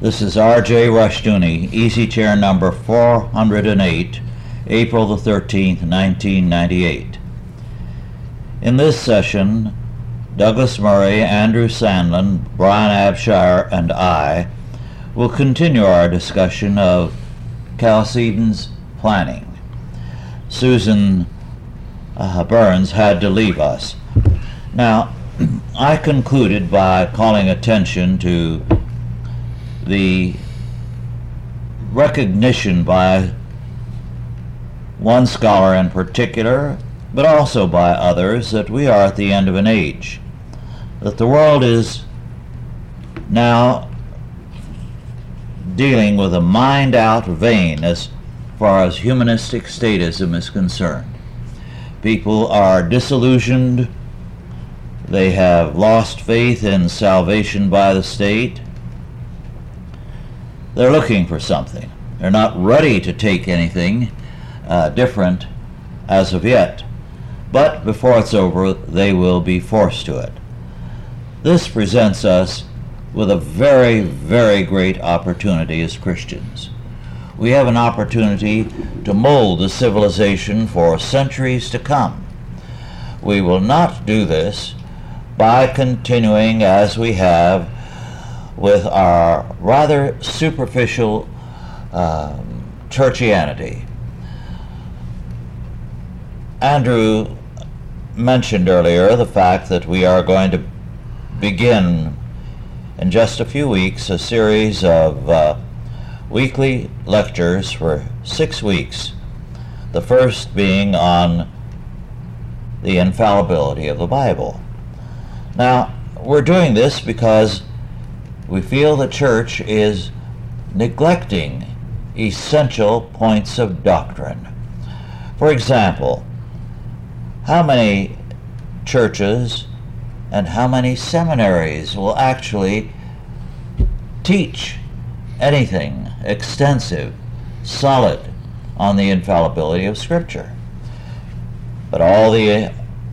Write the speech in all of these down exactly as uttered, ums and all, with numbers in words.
This is R J Rushdoony, Easy Chair number four hundred eight, April the thirteenth, nineteen ninety-eight. In this session, Douglas Murray, Andrew Sandlin, Brian Abshire, and I will continue our discussion of Chalcedon's planning. Susan uh, Burns had to leave us. Now, I concluded by calling attention to the recognition by one scholar in particular, but also by others, that we are at the end of an age, that the world is now dealing with a mind-out vein as far as humanistic statism is concerned. People are disillusioned. They have lost faith in salvation by the state. They're looking for something. They're not ready to take anything uh, different as of yet. But before it's over, they will be forced to it. This presents us with a very, very great opportunity as Christians. We have an opportunity to mold the civilization for centuries to come. We will not do this by continuing as we have with our rather superficial um, churchianity. Andrew mentioned earlier the fact that we are going to begin in just a few weeks a series of uh, weekly lectures for six weeks, the first being on the infallibility of the Bible. Now, we're doing this because we feel the church is neglecting essential points of doctrine. For example, how many churches and how many seminaries will actually teach anything extensive, solid on the infallibility of Scripture? But all the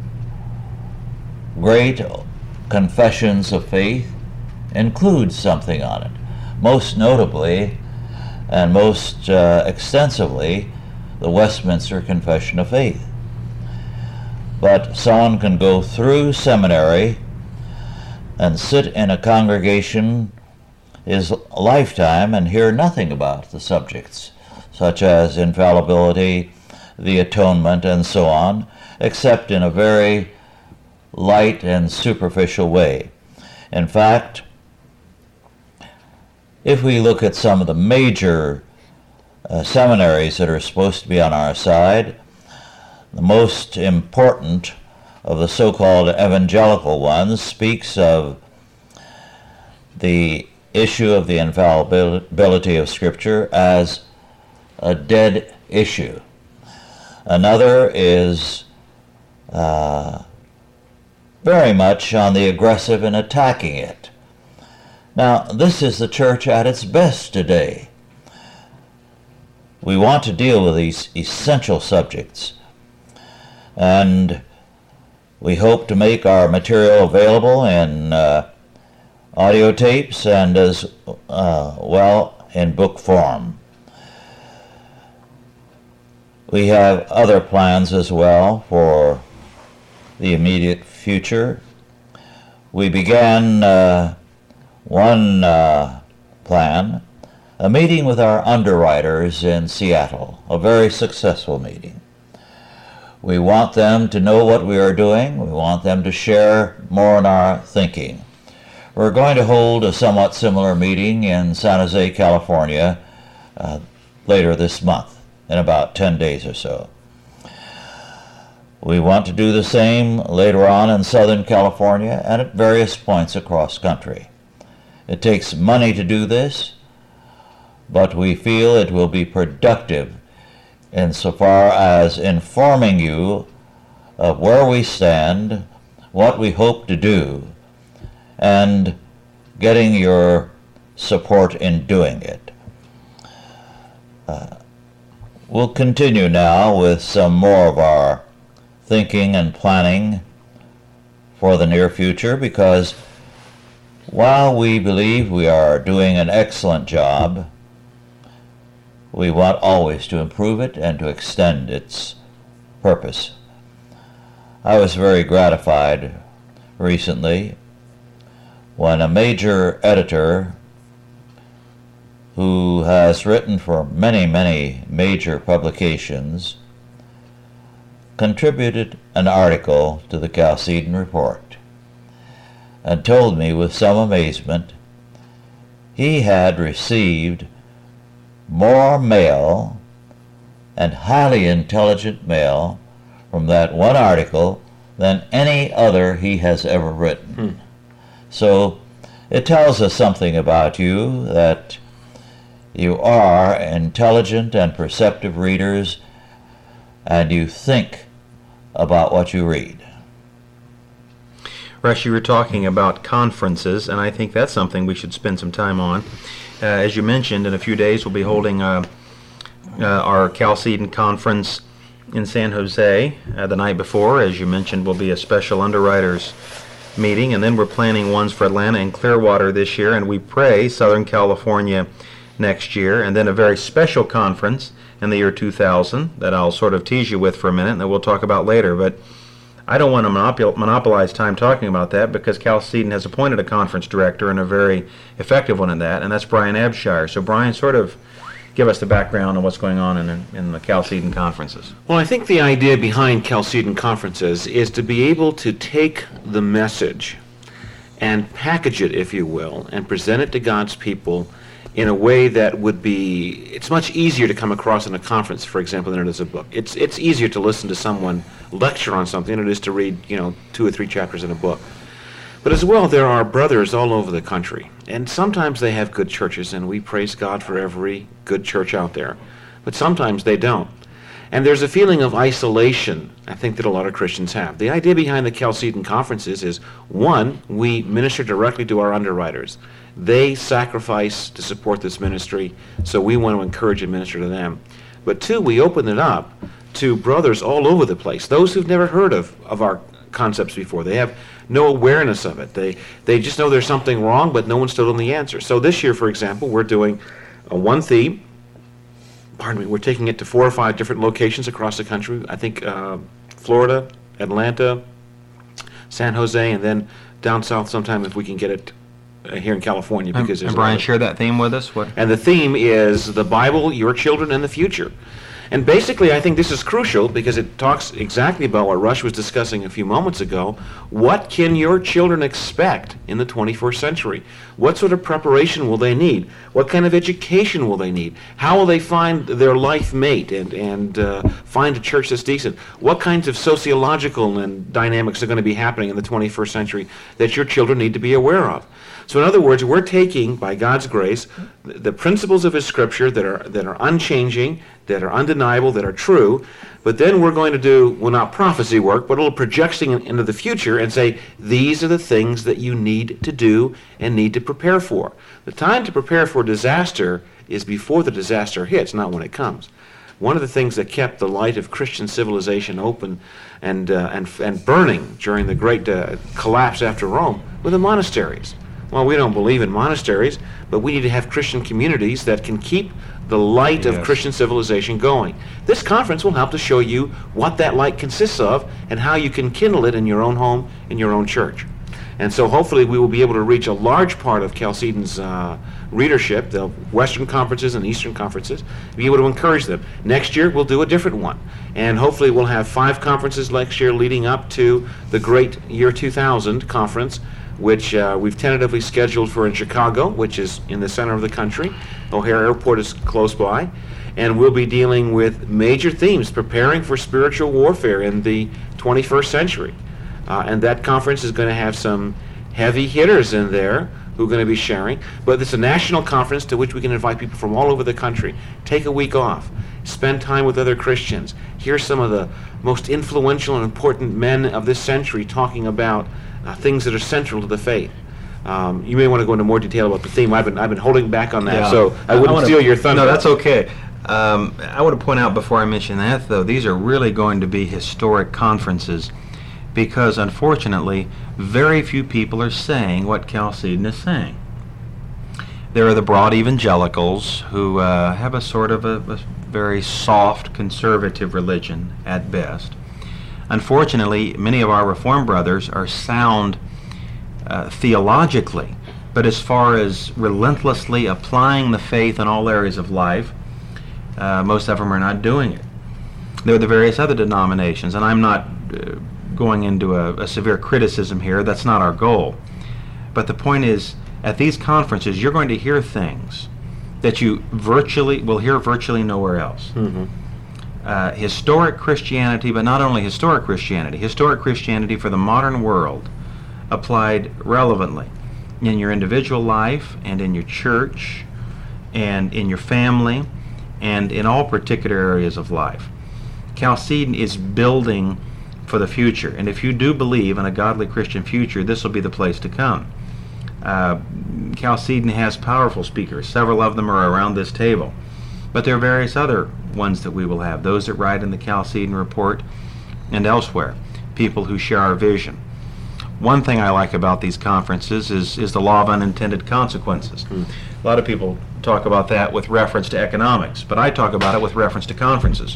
great confessions of faith include something on it. Most notably and most uh, extensively, the Westminster Confession of Faith. But someone can go through seminary and sit in a congregation his lifetime and hear nothing about the subjects, such as infallibility, the atonement, and so on, except in a very light and superficial way. In fact, if we look at some of the major uh, seminaries that are supposed to be on our side, the most important of the so-called evangelical ones speaks of the issue of the infallibility of Scripture as a dead issue. Another is uh, very much on the aggressive in attacking it. Now, this is the church at its best today. We want to deal with these essential subjects, and we hope to make our material available in uh, audio tapes and as uh, well in book form. We have other plans as well for the immediate future. We began uh, one uh, plan, a meeting with our underwriters in Seattle, a very successful meeting. We want them to know what we are doing. We want them to share more in our thinking. We're going to hold a somewhat similar meeting in San Jose, California, uh, later this month, in about ten days or so. We want to do the same later on in Southern California and at various points across country. It takes money to do this, but we feel it will be productive insofar as informing you of where we stand, what we hope to do, and getting your support in doing it. Uh, we'll continue now with some more of our thinking and planning for the near future, because while we believe we are doing an excellent job, we want always to improve it and to extend its purpose. I was very gratified recently when a major editor who has written for many, many major publications contributed an article to the Chalcedon Report and told me with some amazement he had received more mail, and highly intelligent mail, from that one article than any other he has ever written. Hmm. So it tells us something about you, that you are intelligent and perceptive readers, and you think about what you read. Rush, you were talking about conferences, and I think that's something we should spend some time on. Uh, as you mentioned, in a few days we'll be holding uh, uh, our Chalcedon Conference in San Jose. Uh, the night before, as you mentioned, will be a special underwriters meeting, and then we're planning ones for Atlanta and Clearwater this year, and we pray Southern California next year, and then a very special conference in the year two thousand that I'll sort of tease you with for a minute and that we'll talk about later. But I don't want to monopol- monopolize time talking about that, because Chalcedon has appointed a conference director, and a very effective one at that, and that's Brian Abshire. So Brian, sort of give us the background on what's going on in, in the Chalcedon conferences. Well, I think the idea behind Chalcedon conferences is to be able to take the message and package it, if you will, and present it to God's people in a way that would be, it's much easier to come across in a conference, for example, than it is a book. It's it's easier to listen to someone lecture on something than it is to read, you know, two or three chapters in a book. But as well, there are brothers all over the country, and sometimes they have good churches, and we praise God for every good church out there. But sometimes they don't. And there's a feeling of isolation, I think, that a lot of Christians have. The idea behind the Chalcedon conferences is, one, we minister directly to our underwriters. They sacrifice to support this ministry, so we want to encourage and minister to them. But two, we open it up to brothers all over the place, those who've never heard of, of our concepts before. They have no awareness of it. They they just know there's something wrong, but no one's told them the answer. So this year, for example, we're doing a one theme. Pardon me, we're taking it to four or five different locations across the country. I think uh, Florida, Atlanta, San Jose, and then down south sometime if we can get it uh, here in California. Because and, and Brian, share that theme with us. What? And the theme is the Bible, your children, and the future. And basically, I think this is crucial because it talks exactly about what Rush was discussing a few moments ago. What can your children expect in the twenty-first century? What sort of preparation will they need? What kind of education will they need? How will they find their life mate and, and uh, find a church that's decent? What kinds of sociological and dynamics are going to be happening in the twenty-first century that your children need to be aware of? So in other words, we're taking, by God's grace, the, the principles of His Scripture that are that are unchanging, that are undeniable, that are true, but then we're going to do, well, not prophecy work, but a little projection into the future and say, these are the things that you need to do and need to prepare for. The time to prepare for disaster is before the disaster hits, not when it comes. One of the things that kept the light of Christian civilization open and uh, and and burning during the great uh, collapse after Rome were the monasteries. Well, we don't believe in monasteries, but we need to have Christian communities that can keep the light yes. of Christian civilization going. This conference will help to show you what that light consists of and how you can kindle it in your own home, in your own church. And so hopefully we will be able to reach a large part of Chalcedon's uh, readership, the Western conferences and Eastern conferences, be able to encourage them. Next year we'll do a different one. And hopefully we'll have five conferences next year leading up to the great year two thousand conference, which uh, we've tentatively scheduled for in Chicago, which is in the center of the country. O'Hare Airport is close by. And we'll be dealing with major themes, preparing for spiritual warfare in the twenty-first century. Uh, and that conference is going to have some heavy hitters in there who are going to be sharing. But it's a national conference to which we can invite people from all over the country. Take a week off. Spend time with other Christians. Hear some of the most influential and important men of this century talking about Uh, things that are central to the faith. Um, you may want to go into more detail about the theme. I've been I've been holding back on that, yeah. so I wouldn't I wanna, steal your thunder. No, that's okay. Um, I want to point out before I mention that, though, these are really going to be historic conferences because unfortunately very few people are saying what Chalcedon is saying. There are the broad evangelicals who uh, have a sort of a, a very soft conservative religion at best. Unfortunately, many of our Reformed brothers are sound uh, theologically, but as far as relentlessly applying the faith in all areas of life, uh, most of them are not doing it. There are the various other denominations, and I'm not uh, going into a, a severe criticism here. That's not our goal. But the point is, at these conferences, you're going to hear things that you virtually will hear virtually nowhere else. Mm-hmm. Uh, historic Christianity, but not only historic Christianity, historic Christianity for the modern world applied relevantly in your individual life and in your church and in your family and in all particular areas of life. Chalcedon is building for the future, and if you do believe in a godly Christian future, this will be the place to come. Uh, Chalcedon has powerful speakers. Several of them are around this table. But there are various other ones that we will have, those that write in the Chalcedon Report and elsewhere, people who share our vision. One thing I like about these conferences is, is the law of unintended consequences. Hmm. A lot of people talk about that with reference to economics, but I talk about it with reference to conferences.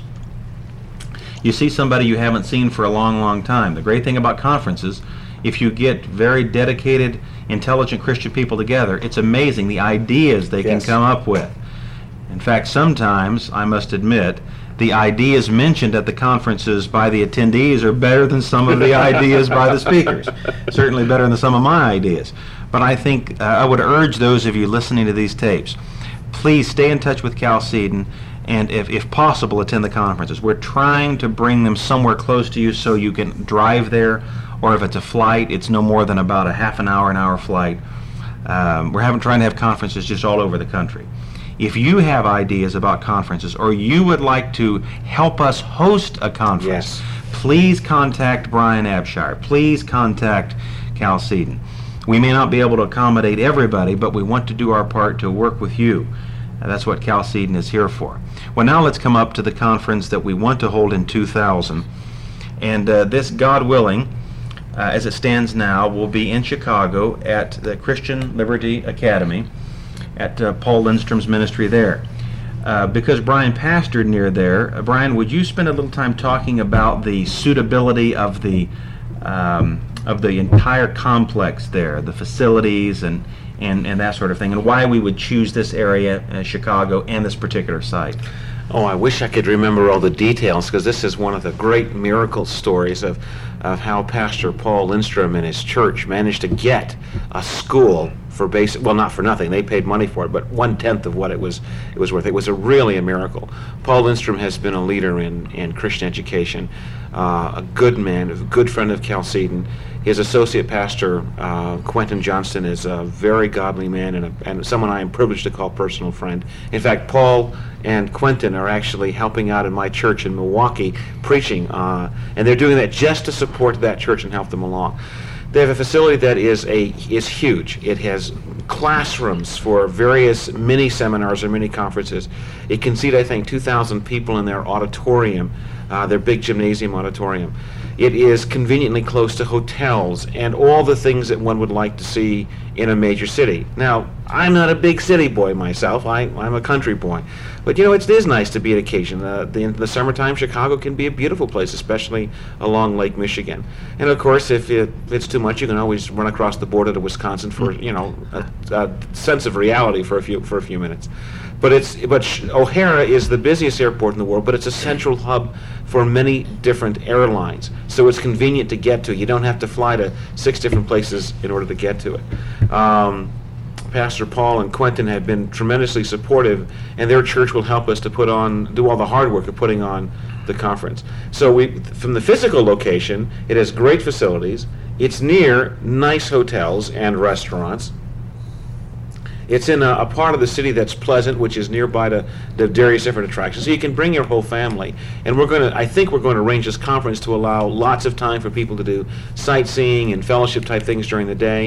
You see somebody you haven't seen for a long, long time. The great thing about conferences, if you get very dedicated, intelligent Christian people together, it's amazing the ideas they Yes. can come up with. In fact, sometimes, I must admit, the ideas mentioned at the conferences by the attendees are better than some of the ideas by the speakers. Certainly better than some of my ideas. But I think uh, I would urge those of you listening to these tapes, please stay in touch with Chalcedon, and if, if possible, attend the conferences. We're trying to bring them somewhere close to you so you can drive there, or if it's a flight, it's no more than about a half an hour, an hour flight. Um, we're having, trying to have conferences just all over the country. If you have ideas about conferences, or you would like to help us host a conference, Yes. please contact Brian Abshire. Please contact Chalcedon. We may not be able to accommodate everybody, but we want to do our part to work with you. And that's what Chalcedon is here for. Well, now let's come up to the conference that we want to hold in two thousand. And uh, this, God willing, uh, as it stands now, will be in Chicago at the Christian Liberty Academy, at uh, Paul Lindstrom's ministry there. Uh, because Brian pastored near there, uh, Brian, would you spend a little time talking about the suitability of the um, of the entire complex there, the facilities and, and, and that sort of thing, and why we would choose this area, uh, Chicago, and this particular site? Oh, I wish I could remember all the details, because this is one of the great miracle stories of, of how Pastor Paul Lindstrom and his church managed to get a school for basic, well, not for nothing. They paid money for it, but one-tenth of what it was it was worth. It was a really a miracle. Paul Lindstrom has been a leader in, in Christian education, uh, a good man, a good friend of Chalcedon. His associate pastor, uh, Quentin Johnston, is a very godly man and, a, and someone I am privileged to call personal friend. In fact, Paul and Quentin are actually helping out in my church in Milwaukee preaching, uh, and they're doing that just to support that church and help them along. They have a facility that is a is huge. It has classrooms for various mini seminars or mini conferences. It can seat, I think, two thousand people in their auditorium, uh, their big gymnasium auditorium. It is conveniently close to hotels and all the things that one would like to see in a major city. Now, I'm not a big city boy myself. I, I'm a country boy. But, you know, it is nice to be at occasion. Uh, the, in the summertime, Chicago can be a beautiful place, especially along Lake Michigan. And, of course, if, it, if it's too much, you can always run across the border to Wisconsin for, you know, a, a sense of reality for a few for a few minutes. But it's but O'Hara is the busiest airport in the world, but it's a central hub for many different airlines. So it's convenient to get to. You don't have to fly to six different places in order to get to it. Um, Pastor Paul and Quentin have been tremendously supportive, and their church will help us to put on, do all the hard work of putting on the conference. So we, from the physical location, it has great facilities. It's near nice hotels and restaurants. It's in a, a part of the city that's pleasant, which is nearby to the various different attractions. So you can bring your whole family. And we're going to, I think we're going to arrange this conference to allow lots of time for people to do sightseeing and fellowship type things during the day.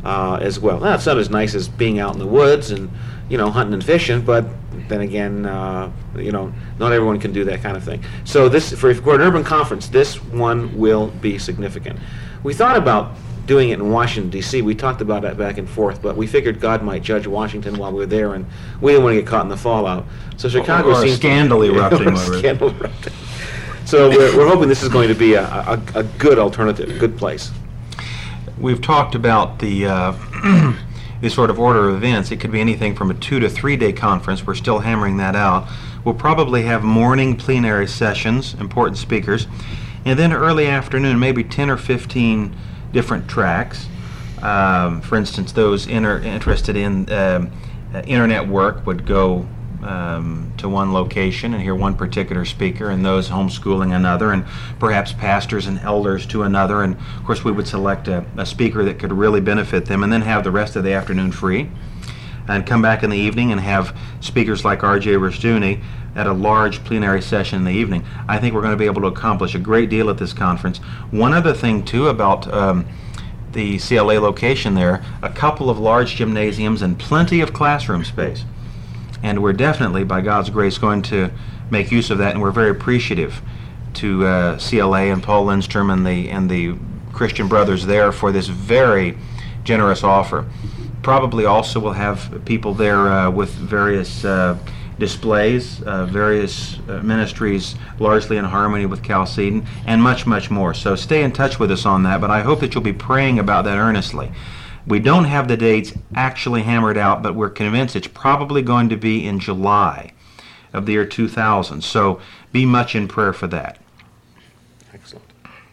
uh, as well. Now, it's not as nice as being out in the woods and, you know, hunting and fishing, but then again, uh, you know, not everyone can do that kind of thing. So this, for, for an urban conference, this one will be significant. We thought about doing it in Washington, D C We talked about that back and forth, but we figured God might judge Washington while we were there, and we didn't want to get caught in the fallout. So Chicago or, or a seems scandal to, erupting. or a scandal erupting. So we're, we're hoping this is going to be a, a, a good alternative, a good place. We've talked about the uh, this sort of order of events. It could be anything from a two to three day conference. We're still hammering that out. We'll probably have morning plenary sessions, important speakers, and then early afternoon, maybe ten or fifteen different tracks. Um, for instance, those inter- interested in um, uh, internet work would go um, to one location and hear one particular speaker, and those homeschooling another, and perhaps pastors and elders to another. And of course, we would select a, a speaker that could really benefit them, and then have the rest of the afternoon free, and come back in the evening and have speakers like R J Rushdoony at a large plenary session in the evening. I think we're going to be able to accomplish a great deal at this conference. One other thing, too, about um, the C L A location there, a couple of large gymnasiums and plenty of classroom space. And we're definitely, by God's grace, going to make use of that, and we're very appreciative to uh, C L A and Paul Lindstrom and the, and the Christian brothers there for this very generous offer. Probably also will have people there uh, with various uh, displays, uh, various uh, ministries largely in harmony with Chalcedon, and much, much more. So stay in touch with us on that, but I hope that you'll be praying about that earnestly. We don't have the dates actually hammered out, but we're convinced it's probably going to be in July of the year two thousand. So be much in prayer for that. Excellent.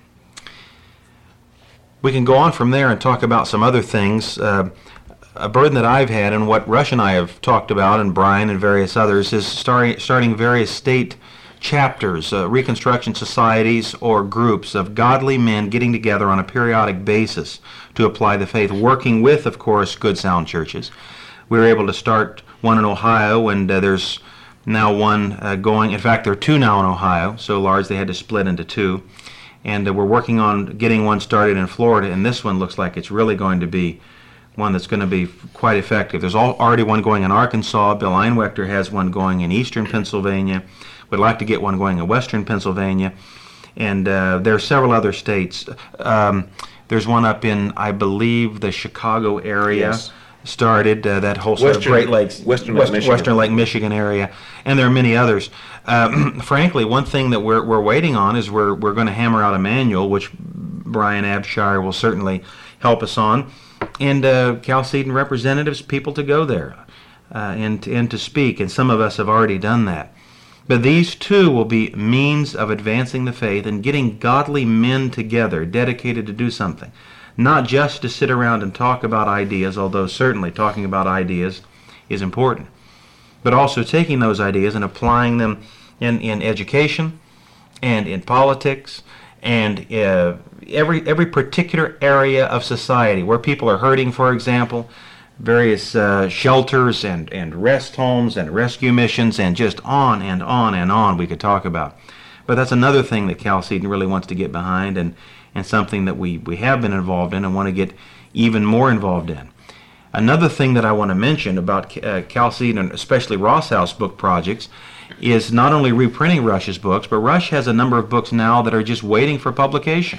We can go on from there and talk about some other things. Uh, a burden that I've had, and what Rush and I have talked about, and Brian and various others, is starting, starting various state chapters, uh, Reconstruction societies or groups of godly men getting together on a periodic basis to apply the faith, working with, of course, good sound churches. We were able to start one in Ohio, and uh, there's now one uh, going. In fact, there are two now in Ohio, so large they had to split into two. And uh, we're working on getting one started in Florida, and this one looks like it's really going to be one that's going to be quite effective. There's all, already one going in Arkansas. Bill Einwechter has one going in eastern Pennsylvania. We'd like to get one going in western Pennsylvania. And uh, there are several other states. Um, there's one up in, I believe, the Chicago area. Yes. Started uh, that whole sort of Western- Great Lakes, Western West- Lake Michigan. Western Lake Michigan area, and there are many others. Um, frankly, one thing that we're we're waiting on is we're we're going to hammer out a manual, which Brian Abshire will certainly help us on, and uh, Chalcedon representatives, people to go there uh, and and to speak, and some of us have already done that. But these two will be means of advancing the faith and getting godly men together, dedicated to do something. Not just to sit around and talk about ideas, although certainly talking about ideas is important, but also taking those ideas and applying them in, in education and in politics and uh, every every particular area of society where people are hurting, for example, various uh, shelters and, and rest homes and rescue missions, and just on and on and on we could talk about. But that's another thing that Chalcedon really wants to get behind, and and something that we, we have been involved in and want to get even more involved in. Another thing that I want to mention about uh, Chalcedon, and especially Ross House book projects, is not only reprinting Rush's books, but Rush has a number of books now that are just waiting for publication.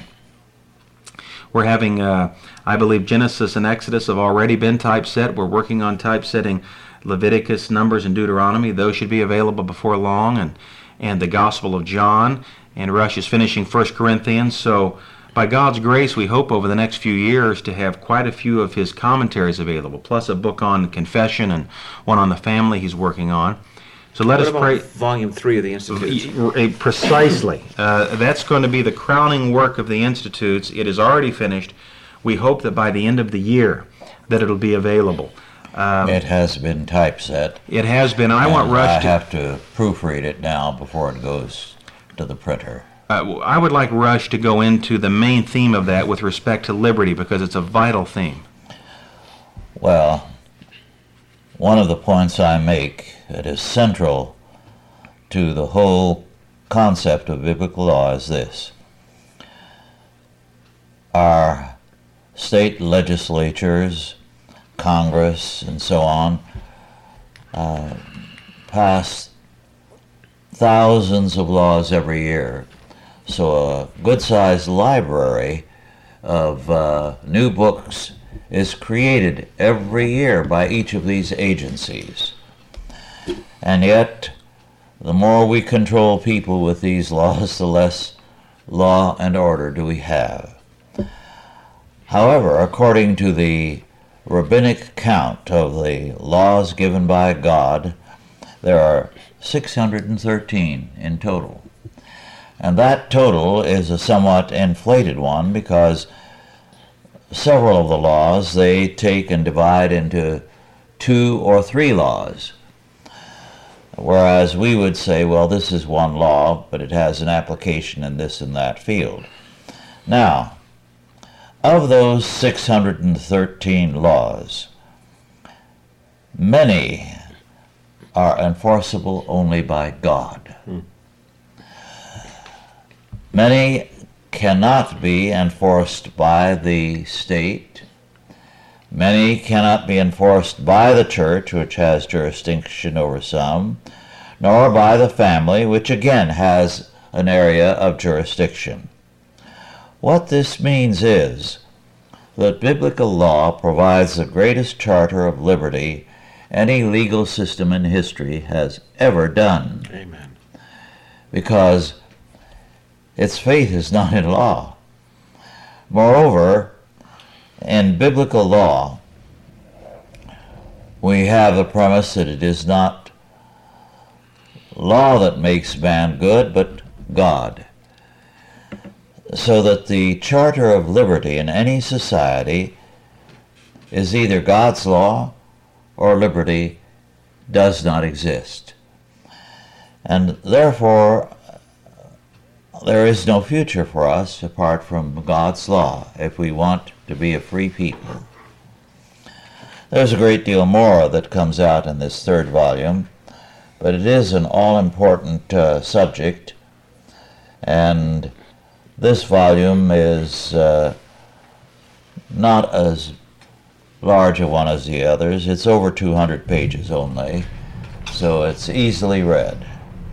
We're having, uh, I believe, Genesis and Exodus have already been typeset. We're working on typesetting Leviticus, Numbers, and Deuteronomy. Those should be available before long, and, and the Gospel of John. And Rush is finishing First Corinthians, so by God's grace, we hope over the next few years to have quite a few of his commentaries available, plus a book on confession and one on the family he's working on. So let What us about pray. Volume three of the Institutes? Uh, Precisely. Uh, that's going to be the crowning work of the Institutes. It is already finished. We hope that by the end of the year that it'll be available. Um, It has been typeset. it has been. I want and Rush I to... have to proofread it now before it goes to the printer. Uh, I would like Rush to go into the main theme of that with respect to liberty, because it's a vital theme. Well, one of the points I make that is central to the whole concept of biblical law is this. Our state legislatures, Congress, and so on, uh, pass thousands of laws every year. So a good-sized library of uh, new books is created every year by each of these agencies. And yet, the more we control people with these laws, the less law and order do we have. However, according to the rabbinic count of the laws given by God, there are six hundred thirteen in total. And that total is a somewhat inflated one because several of the laws they take and divide into two or three laws. Whereas we would say, well, this is one law, but it has an application in this and that field. Now, of those six hundred thirteen laws, many are enforceable only by God. Hmm. Many cannot be enforced by the state. Many cannot be enforced by the church, which has jurisdiction over some, nor by the family, which again has an area of jurisdiction. What this means is that biblical law provides the greatest charter of liberty any legal system in history has ever done. Amen. Because its faith is not in law. Moreover, in biblical law, we have the premise that it is not law that makes man good, but God. So that the charter of liberty in any society is either God's law or liberty does not exist. And therefore, there is no future for us apart from God's law if we want to be a free people. There's a great deal more that comes out in this third volume, but it is an all-important uh, subject, and this volume is uh, not as large a one as the others. It's over two hundred pages only, so it's easily read.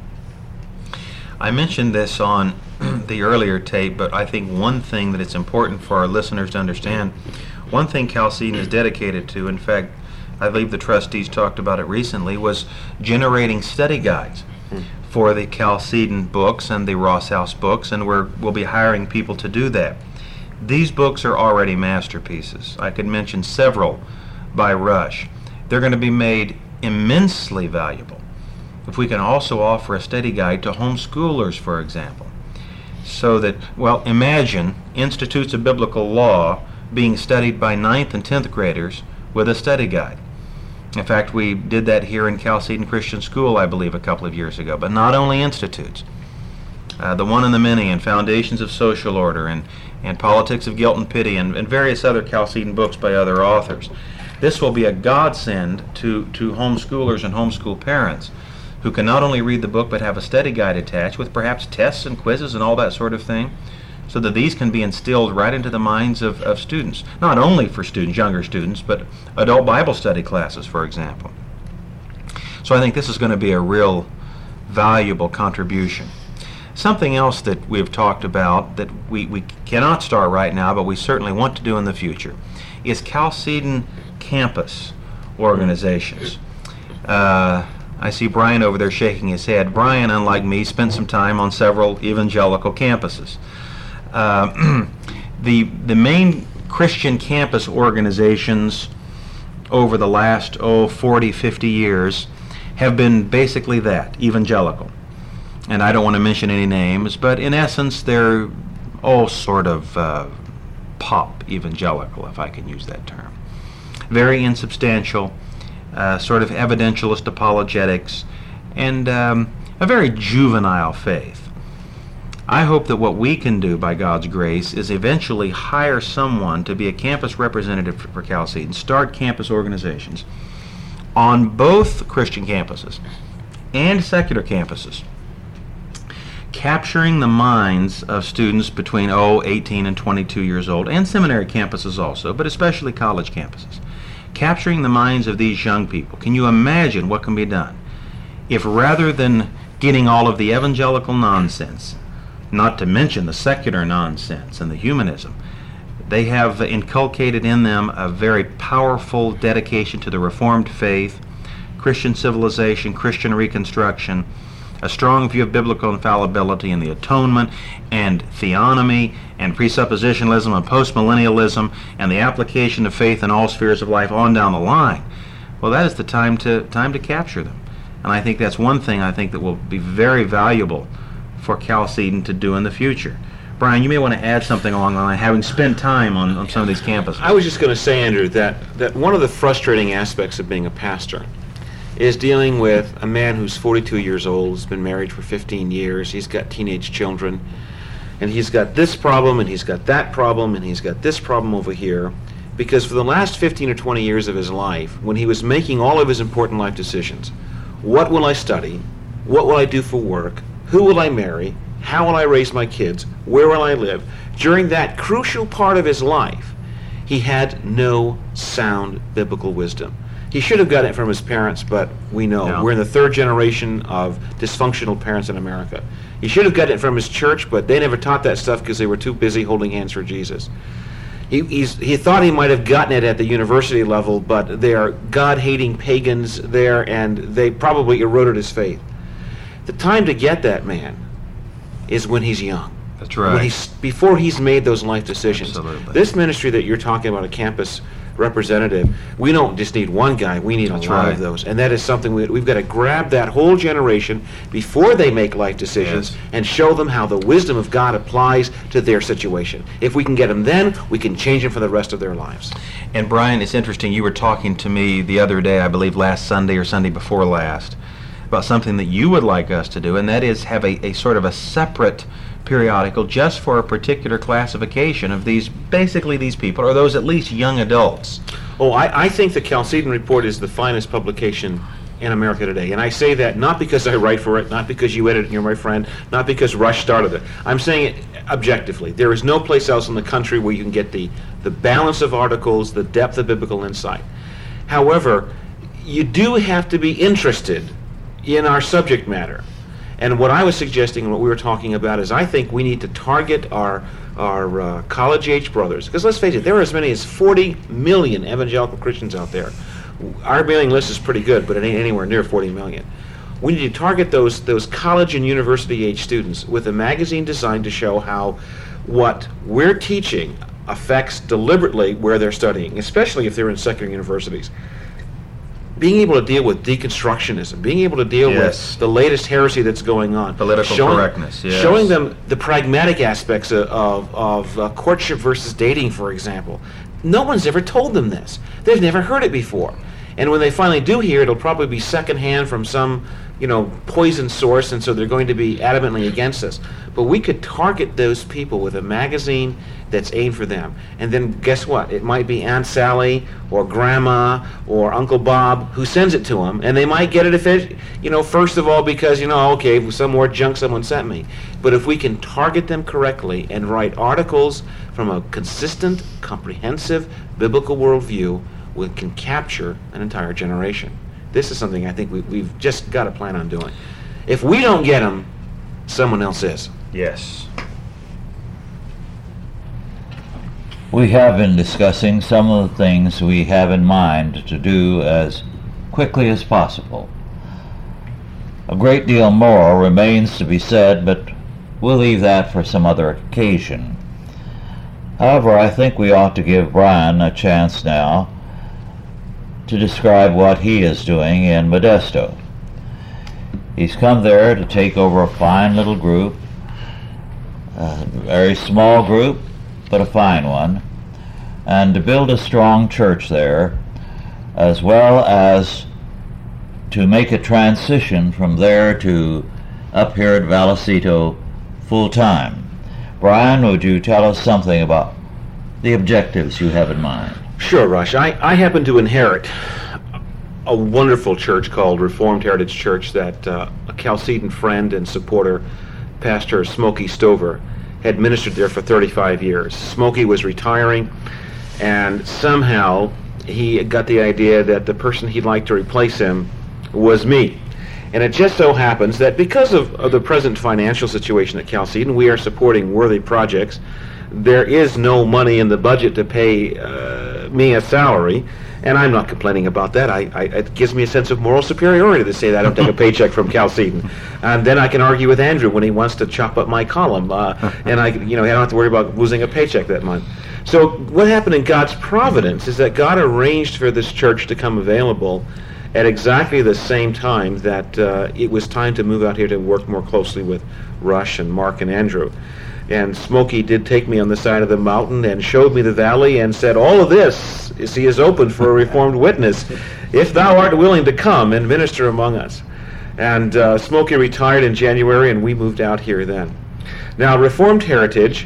I mentioned this on the earlier tape, but I think one thing that it's important for our listeners to understand, one thing Chalcedon is dedicated to, in fact, I believe the trustees talked about it recently, was generating study guides hmm. for the Chalcedon books and the Ross House books, and we're, we'll be hiring people to do that. These books are already masterpieces. I could mention several by Rush. They're going to be made immensely valuable if we can also offer a study guide to homeschoolers, for example. So that, well, imagine Institutes of Biblical Law being studied by ninth and tenth graders with a study guide. In fact, we did that here in Chalcedon Christian School, I believe, a couple of years ago. But not only institutes. Uh, the One and the Many and Foundations of Social Order and, and Politics of Guilt and Pity and, and various other Chalcedon books by other authors. This will be a godsend to, to homeschoolers and homeschool parents who can not only read the book but have a study guide attached with perhaps tests and quizzes and all that sort of thing, so that these can be instilled right into the minds of, of students. Not only for students, younger students, but adult Bible study classes, for example. So I think this is going to be a real valuable contribution. Something else that we've talked about that we, we cannot start right now, but we certainly want to do in the future, is Chalcedon campus organizations. Uh, I see Brian over there shaking his head. Brian, unlike me, spent some time on several evangelical campuses. Uh, the the main Christian campus organizations over the last, oh, forty, fifty years have been basically that, evangelical. And I don't want to mention any names, but in essence, they're all sort of uh, pop evangelical, if I can use that term. Very insubstantial, uh, sort of evidentialist apologetics, and um, a very juvenile faith. I hope that what we can do by God's grace is eventually hire someone to be a campus representative for Chalcedon, start campus organizations on both Christian campuses and secular campuses, capturing the minds of students between oh, eighteen and twenty-two years old, and seminary campuses also, but especially college campuses. Capturing the minds of these young people. Can you imagine what can be done if, rather than getting all of the evangelical nonsense, not to mention the secular nonsense and the humanism, they have inculcated in them a very powerful dedication to the Reformed faith, Christian civilization, Christian reconstruction, a strong view of biblical infallibility and the atonement, and theonomy, and presuppositionalism, and postmillennialism, and the application of faith in all spheres of life on down the line. Well, that is the time to time to capture them. And I think that's one thing I think that will be very valuable for Chalcedon to do in the future. Brian, you may want to add something along the line, having spent time on, on some of these campuses. I was just going to say, Andrew, that, that one of the frustrating aspects of being a pastor is dealing with a man who's forty-two years old, has been married for fifteen years, he's got teenage children, and he's got this problem, and he's got that problem, and he's got this problem over here, because for the last fifteen or twenty years of his life, when he was making all of his important life decisions, what will I study, what will I do for work, who will I marry, how will I raise my kids, where will I live, during that crucial part of his life, he had no sound biblical wisdom. He should have gotten it from his parents, but we know. Yeah. We're in the third generation of dysfunctional parents in America. He should have gotten it from his church, but they never taught that stuff because they were too busy holding hands for Jesus. He, he's, he thought he might have gotten it at the university level, but they are God-hating pagans there, and they probably eroded his faith. The time to get that man is when he's young. That's right. When he's, before he's made those life decisions. Absolutely. This ministry that you're talking about, a campus representative, we don't just need one guy, we need That's a lot right. of those. And that is something we, we've got to grab that whole generation before they make life decisions Yes. and show them how the wisdom of God applies to their situation. If we can get them then, we can change them for the rest of their lives. And Brian, it's interesting, you were talking to me the other day, I believe last Sunday or Sunday before last, about something that you would like us to do, and that is have a, a sort of a separate periodical just for a particular classification of these, basically these people, or those at least young adults. Oh, I, I think the Chalcedon Report is the finest publication in America today. And I say that not because I write for it, not because you edit it and you're my friend, not because Rush started it. I'm saying it objectively. There is no place else in the country where you can get the, the balance of articles, the depth of biblical insight. However, you do have to be interested in our subject matter. And what I was suggesting and what we were talking about is I think we need to target our our uh, college-age brothers. Because let's face it, there are as many as forty million evangelical Christians out there. Our mailing list is pretty good, but it ain't anywhere near forty million. We need to target those, those college and university-age students with a magazine designed to show how what we're teaching affects deliberately where they're studying, especially if they're in secular universities. Being able to deal with deconstructionism, being able to deal Yes. with the latest heresy that's going on. Political showing, correctness, yes. Showing them the pragmatic aspects of, of, of uh, courtship versus dating, for example. No one's ever told them this. They've never heard it before. And when they finally do hear it, it'll probably be secondhand from some, you know, poison source, and so they're going to be adamantly against us. But we could target those people with a magazine that's aimed for them. And then guess what? It might be Aunt Sally or Grandma or Uncle Bob who sends it to them, and they might get it if it, you know, first of all because, you know, okay, some more junk someone sent me. But if we can target them correctly and write articles from a consistent, comprehensive, biblical worldview, we can capture an entire generation. This is something I think we, we've just got to plan on doing. If we don't get them, someone else is. Yes. We have been discussing some of the things we have in mind to do as quickly as possible. A great deal more remains to be said, but we'll leave that for some other occasion. However, I think we ought to give Brian a chance now to describe what he is doing in Modesto. He's come there to take over a fine little group, a very small group, but a fine one, and to build a strong church there, as well as to make a transition from there to up here at Vallecito full-time. Brian, would you tell us something about the objectives you have in mind? Sure, Rush. I, I happen to inherit a wonderful church called Reformed Heritage Church that uh, a Chalcedon friend and supporter Pastor Smokey Stover had ministered there for thirty-five years. Smokey was retiring, and somehow he got the idea that the person he'd like to replace him was me. And it just so happens that because of, of the present financial situation at Chalcedon, we are supporting worthy projects. There is no money in the budget to pay uh, me a salary, and I'm not complaining about that. I, I, it gives me a sense of moral superiority to say that I don't take a paycheck from Chalcedon. And then I can argue with Andrew when he wants to chop up my column, uh, and I, you know, I don't have to worry about losing a paycheck that month. So what happened in God's providence is that God arranged for this church to come available at exactly the same time that uh, it was time to move out here to work more closely with Rush and Mark and Andrew. And Smokey did take me on the side of the mountain and showed me the valley and said, all of this is, he is open for a Reformed witness, if thou art willing to come and minister among us. And uh, Smokey retired in January, and we moved out here then. Now, Reformed Heritage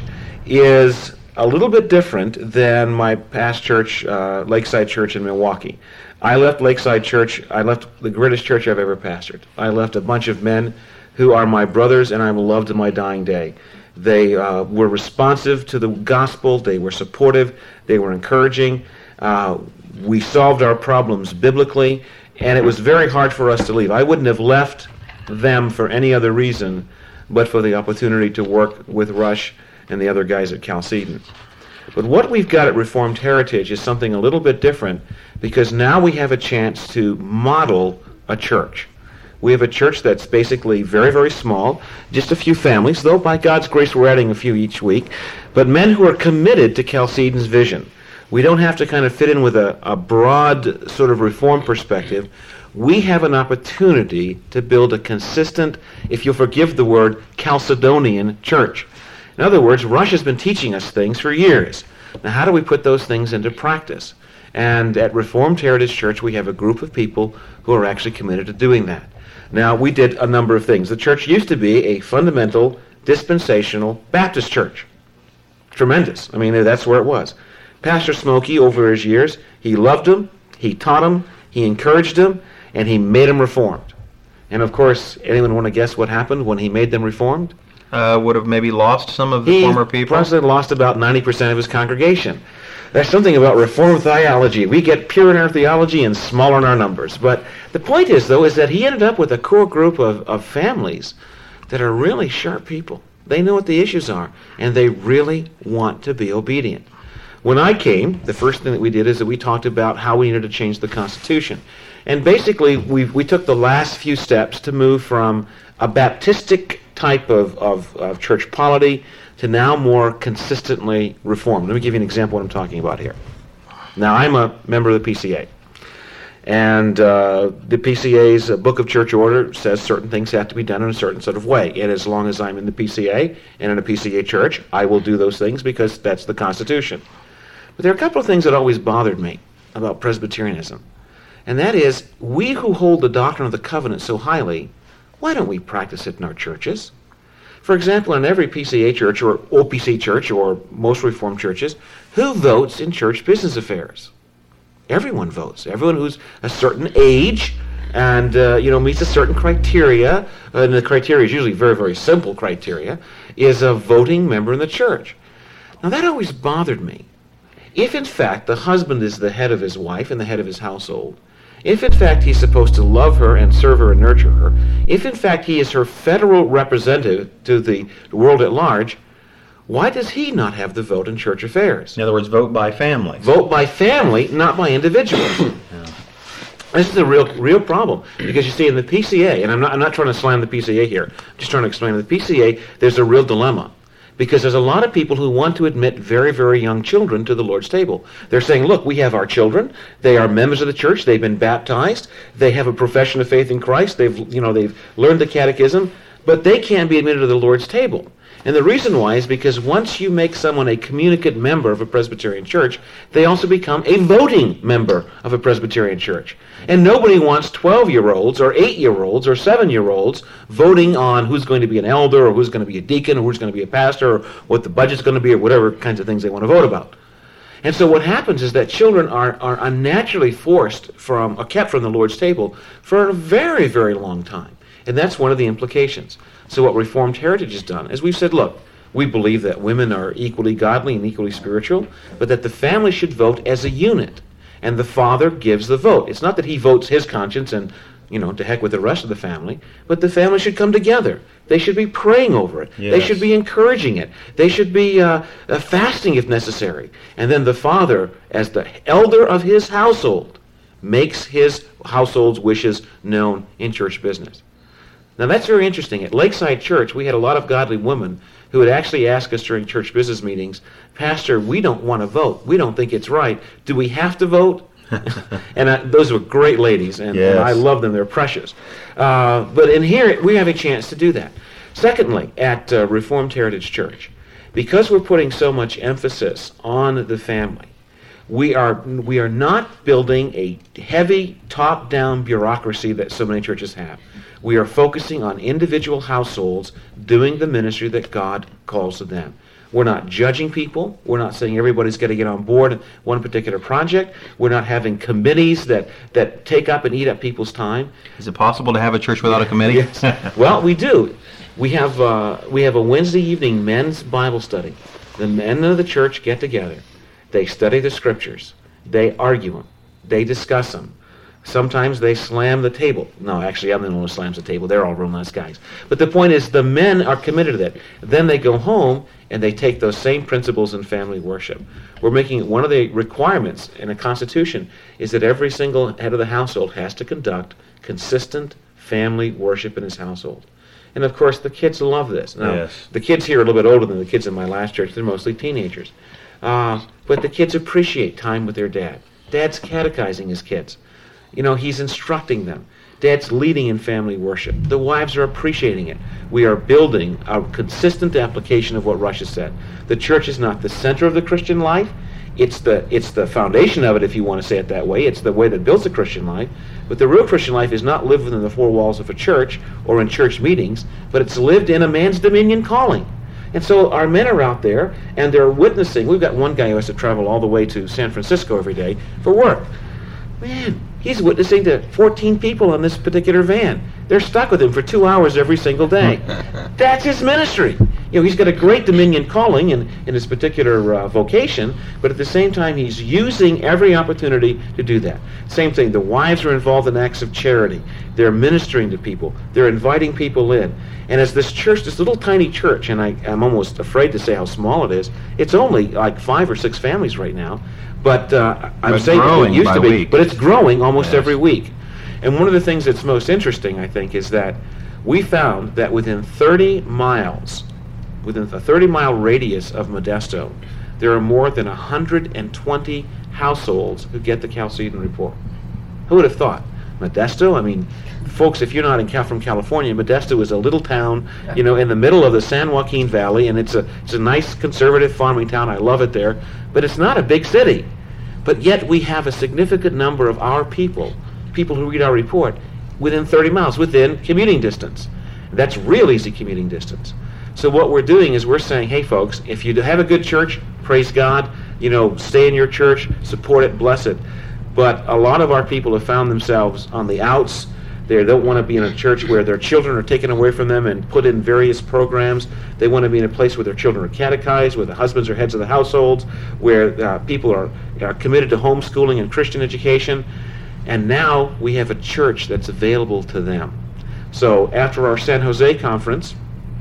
is a little bit different than my past church, uh, Lakeside Church in Milwaukee. I left Lakeside Church, I left the greatest church I've ever pastored. I left a bunch of men who are my brothers, and I will love to my dying day. They uh, were responsive to the gospel. They were supportive. They were encouraging. Uh, we solved our problems biblically, and it was very hard for us to leave. I wouldn't have left them for any other reason but for the opportunity to work with Rush and the other guys at Chalcedon. But what we've got at Reformed Heritage is something a little bit different, because now we have a chance to model a church. We have a church that's basically very, very small, just a few families, though by God's grace we're adding a few each week, but men who are committed to Chalcedon's vision. We don't have to kind of fit in with a, a broad sort of reform perspective. We have an opportunity to build a consistent, if you'll forgive the word, Chalcedonian church. In other words, Rush has been teaching us things for years. Now, how do we put those things into practice? And at Reformed Heritage Church, we have a group of people who are actually committed to doing that. Now, we did a number of things. The church used to be a fundamental, dispensational Baptist church. Tremendous. I mean, that's where it was. Pastor Smokey, over his years, he loved them, he taught them, he encouraged them, and he made them reformed. And, of course, anyone want to guess what happened when he made them reformed? Uh, would have maybe lost some of the he former people? He lost about ninety percent of his congregation. There's something about Reformed theology. We get pure in our theology and smaller in our numbers. But the point is, though, is that he ended up with a core group of, of families that are really sharp people. They know what the issues are, and they really want to be obedient. When I came, the first thing that we did is that we talked about how we needed to change the Constitution. And basically, we we took the last few steps to move from a Baptistic type of, of, of church polity to now more consistently reformed. Let me give you an example of what I'm talking about here. Now, I'm a member of the P C A. And uh, the P C A's uh, Book of Church Order says certain things have to be done in a certain sort of way. And as long as I'm in the P C A and in a P C A church, I will do those things because that's the Constitution. But there are a couple of things that always bothered me about Presbyterianism. And that is, we who hold the doctrine of the covenant so highly, why don't we practice it in our churches? For example, in every P C A church or O P C church or most Reformed churches, who votes in church business affairs? Everyone votes. Everyone who's a certain age and uh, you know meets a certain criteria, and the criteria is usually very, very simple criteria, is a voting member in the church. Now that always bothered me. If in fact the husband is the head of his wife and the head of his household, if in fact he's supposed to love her and serve her and nurture her, if in fact he is her federal representative to the world at large, why does he not have the vote in church affairs? In other words, vote by family. Vote by family, not by individuals. Yeah. This is a real real problem, because you see in the P C A, and I'm not, I'm not trying to slam the P C A here, I'm just trying to explain, in the P C A there's a real dilemma. Because there's a lot of people who want to admit very, very young children to the Lord's table. They're saying, look, we have our children. They are members of the church. They've been baptized. They have a profession of faith in Christ. They've, you know, they've learned the catechism. But they can't be admitted to the Lord's table. And the reason why is because once you make someone a communicant member of a Presbyterian church, they also become a voting member of a Presbyterian church. And nobody wants twelve-year-olds or eight-year-olds or seven-year-olds voting on who's going to be an elder or who's going to be a deacon or who's going to be a pastor or what the budget's going to be or whatever kinds of things they want to vote about. And so what happens is that children are, are unnaturally forced from, or kept from the Lord's table for a very, very long time. And that's one of the implications. So what Reformed Heritage has done is we've said, look, we believe that women are equally godly and equally spiritual, but that the family should vote as a unit. And the father gives the vote. It's not that he votes his conscience and, you know, to heck with the rest of the family, but the family should come together. They should be praying over it. Yes. They should be encouraging it. They should be uh, uh, fasting if necessary. And then the father, as the elder of his household, makes his household's wishes known in church business. Now that's very interesting. At Lakeside Church, we had a lot of godly women who would actually ask us during church business meetings, Pastor, we don't want to vote. We don't think it's right. Do we have to vote? and I, those were great ladies, and, Yes. and I love them. They're precious. Uh, but in here, we have a chance to do that. Secondly, at uh, Reformed Heritage Church, because we're putting so much emphasis on the family, we are we are not building a heavy top-down bureaucracy that so many churches have. We are focusing on individual households doing the ministry that God calls to them. We're not judging people. We're not saying everybody's got to get on board in one particular project. We're not having committees that, that take up and eat up people's time. Is it possible to have a church without a committee? Yes. Well, we do. We have uh, we have a Wednesday evening men's Bible study. The men of the church get together. They study the scriptures. They argue them. They discuss them. Sometimes they slam the table. No, actually, I'm the one who slams the table. They're all real nice guys. But the point is, the men are committed to that. Then they go home and they take those same principles in family worship. We're making it one of the requirements in a constitution is that every single head of the household has to conduct consistent family worship in his household. And of course, the kids love this. Now, Yes. the kids here are a little bit older than the kids in my last church. They're mostly teenagers. Uh, but the kids appreciate time with their dad. Dad's catechizing his kids. You know, he's instructing them. Dad's leading in family worship. The wives are appreciating it. We are building a consistent application of what Rush has said. The church is not the center of the Christian life. It's the it's the foundation of it, if you want to say it that way. It's the way that builds the Christian life. But the real Christian life is not lived within the four walls of a church or in church meetings, but it's lived in a man's dominion calling. And so our men are out there, and they're witnessing. We've got one guy who has to travel all the way to San Francisco every day for work. Man, he's witnessing to fourteen people on this particular van. They're stuck with him for two hours every single day. That's his ministry. You know, he's got a great dominion calling in, in his particular uh, vocation, but at the same time, he's using every opportunity to do that. Same thing, the wives are involved in acts of charity. They're ministering to people. They're inviting people in. And as this church, this little tiny church, and I, I'm almost afraid to say how small it is, it's only like five or six families right now, but uh, I'm But saying growing it used by to be, week. but it's growing almost Yes. every week. And one of the things that's most interesting, I think, is that we found that within thirty miles, within a thirty mile radius of Modesto, there are more than one hundred twenty households who get the Chalcedon Report. Who would have thought? Modesto? I mean, folks, if you're not in Cal- from California, Modesto is a little town, you know, in the middle of the San Joaquin Valley, and it's a it's a nice conservative farming town. I love it there, but it's not a big city. But yet we have a significant number of our people, people who read our report, within thirty miles, within commuting distance. That's real easy commuting distance. So what we're doing is we're saying, hey folks, if you have a good church, praise God, you know, stay in your church, support it, bless it. But a lot of our people have found themselves on the outs. They don't want to be in a church where their children are taken away from them and put in various programs. They want to be in a place where their children are catechized, where the husbands are heads of the households, where uh, people are, are committed to homeschooling and Christian education. And now we have a church that's available to them. So after our San Jose conference,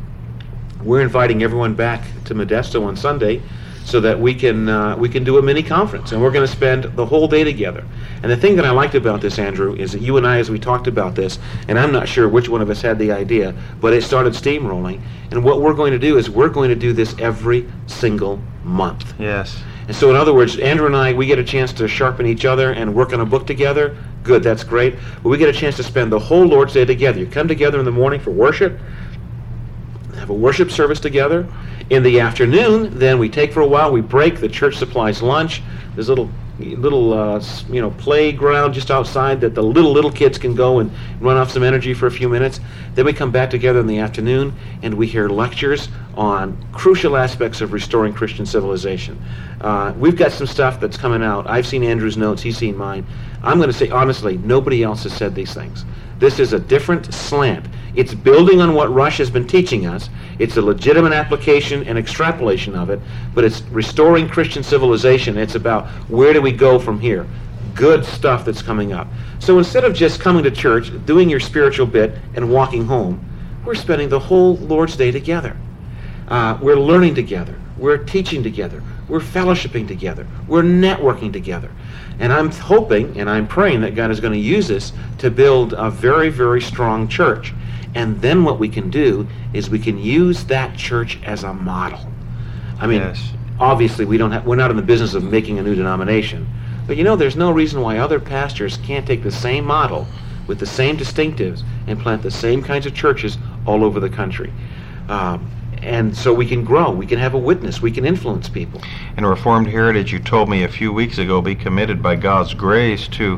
we're inviting everyone back to Modesto on Sunday so that we can uh, we can do a mini conference, and we're going to spend the whole day together. And the thing that I liked about this, Andrew, is that you and I, as we talked about this, and I'm not sure which one of us had the idea, but it started steamrolling. And what we're going to do is we're going to do this every single month. Yes. And so in other words, Andrew and I, we get a chance to sharpen each other and work on a book together. Good, that's great. But we get a chance to spend the whole Lord's Day together. You come together in the morning for worship, have a worship service together. In the afternoon, then we take for a while, we break, the church supplies lunch. There's a little, little uh, you know, playground just outside that the little, little kids can go and run off some energy for a few minutes. Then we come back together in the afternoon and we hear lectures on crucial aspects of restoring Christian civilization. Uh, we've got some stuff that's coming out. I've seen Andrew's notes, he's seen mine. I'm going to say honestly, nobody else has said these things. This is a different slant. It's building on what Rush has been teaching us. It's a legitimate application and extrapolation of it, but it's restoring Christian civilization. It's about where do we go from here? Good stuff that's coming up. So instead of just coming to church, doing your spiritual bit, and walking home, we're spending the whole Lord's Day together. Uh, we're learning together. We're teaching together. We're fellowshipping together. We're networking together. And I'm hoping and I'm praying that God is going to use this to build a very, very strong church. And then what we can do is we can use that church as a model. I mean, Yes. obviously we don't have, we're not in the business of making a new denomination. But you know, there's no reason why other pastors can't take the same model with the same distinctives and plant the same kinds of churches all over the country. Um, and so we can grow, we can have a witness, we can influence people. And Reformed Heritage, you told me a few weeks ago, be committed by God's grace to,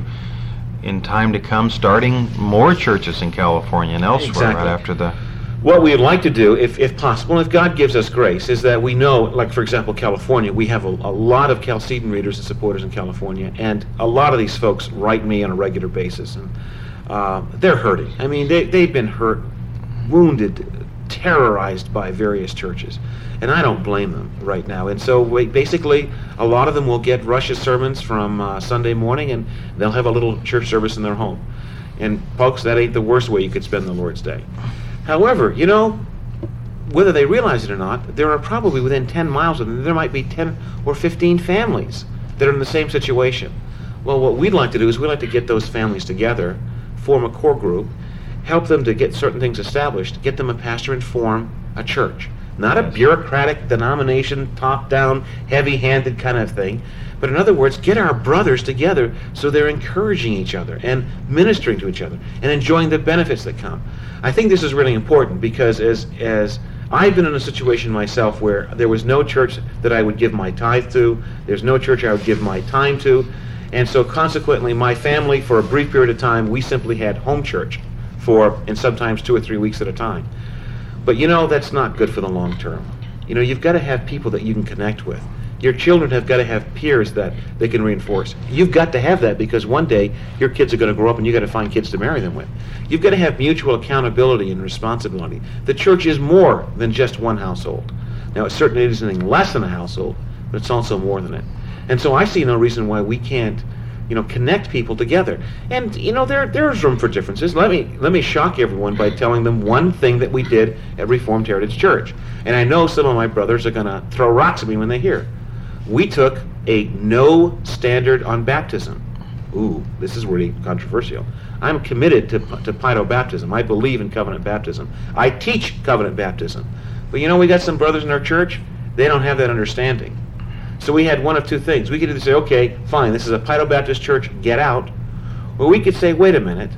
in time to come, starting more churches in California and elsewhere. Exactly. Right after the... What we would like to do, if, if possible, if God gives us grace, is that we know, like for example, California, we have a, a lot of Chalcedon readers and supporters in California, and a lot of these folks write me on a regular basis, and uh, they're hurting. I mean, they, they've been hurt, wounded, terrorized by various churches, and I don't blame them right now. And so we, basically, a lot of them will get Rush's sermons from uh, Sunday morning, and they'll have a little church service in their home. And folks, that ain't the worst way you could spend the Lord's Day. However, you know, whether they realize it or not, there are probably within ten miles of them, there might be ten or fifteen families that are in the same situation. Well, what we'd like to do is we'd like to get those families together, form a core group, help them to get certain things established, get them a pastor, and form a church. Not a bureaucratic denomination, top-down, heavy-handed kind of thing, but in other words, get our brothers together so they're encouraging each other and ministering to each other and enjoying the benefits that come. I think this is really important because as as I've been in a situation myself where there was no church that I would give my tithe to, there's no church I would give my time to, and so consequently my family, for a brief period of time, we simply had home church for, and sometimes two or three weeks at a time. But you know, that's not good for the long term. You know, you've got to have people that you can connect with. Your children have got to have peers that they can reinforce. You've got to have that because one day your kids are going to grow up and you've got to find kids to marry them with. You've got to have mutual accountability and responsibility. The church is more than just one household. Now, it certainly isn't anything less than a household, but it's also more than it. And so I see no reason why we can't, you know, connect people together. And, you know, there there's room for differences. Let me let me shock everyone by telling them one thing that we did at Reformed Heritage Church. And I know some of my brothers are going to throw rocks at me when they hear it. We took a no standard on baptism. Ooh, this is really controversial. I'm committed to, to Paido baptism. I believe in covenant baptism. I teach covenant baptism. But you know, we got some brothers in our church, they don't have that understanding. So we had one of two things. We could either say, okay, fine, this is a Paido Baptist church, get out. Or we could say, wait a minute,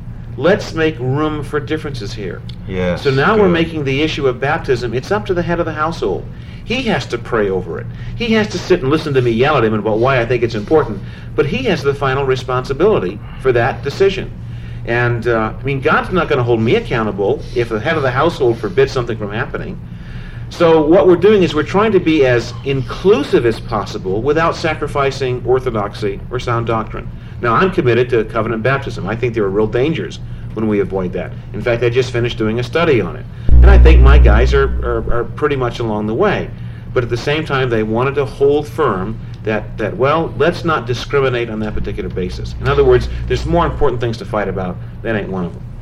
let's make room for differences here. Yes. So now we're good. making the issue of baptism, it's up to the head of the household. He has to pray over it. He has to sit and listen to me yell at him about why I think it's important. But he has the final responsibility for that decision. And, uh, I mean, God's not going to hold me accountable if the head of the household forbids something from happening. So what we're doing is we're trying to be as inclusive as possible without sacrificing orthodoxy or sound doctrine. Now, I'm committed to covenant baptism. I think there are real dangers when we avoid that. In fact, I just finished doing a study on it. And I think my guys are, are, are pretty much along the way. But at the same time, they wanted to hold firm that, that, well, let's not discriminate on that particular basis. In other words, there's more important things to fight about. That ain't one of them.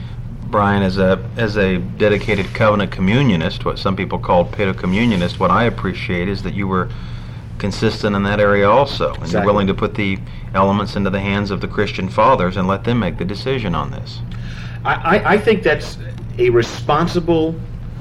Brian, as a as a dedicated covenant communionist, what some people call pedocommunionist, what I appreciate is that you were consistent in that area also, and Exactly. you're willing to put the elements into the hands of the Christian fathers and let them make the decision on this. I, I, I think that's a responsible